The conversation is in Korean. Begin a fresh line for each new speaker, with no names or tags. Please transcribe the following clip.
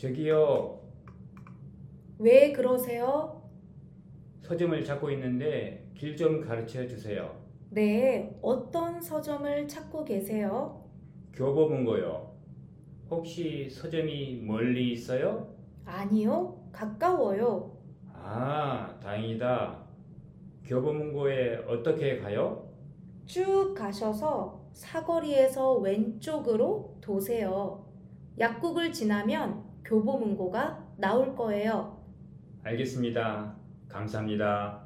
저기요,
왜 그러세요?
서점을 찾고 있는데 길 좀 가르쳐 주세요.
네, 어떤 서점을 찾고 계세요?
교보문고요. 혹시 서점이 멀리 있어요?
아니요, 가까워요.
아, 다행이다. 교보문고에 어떻게 가요?
쭉 가셔서 사거리에서 왼쪽으로 도세요. 약국을 지나면 교보문고가 나올 거예요.
알겠습니다. 감사합니다.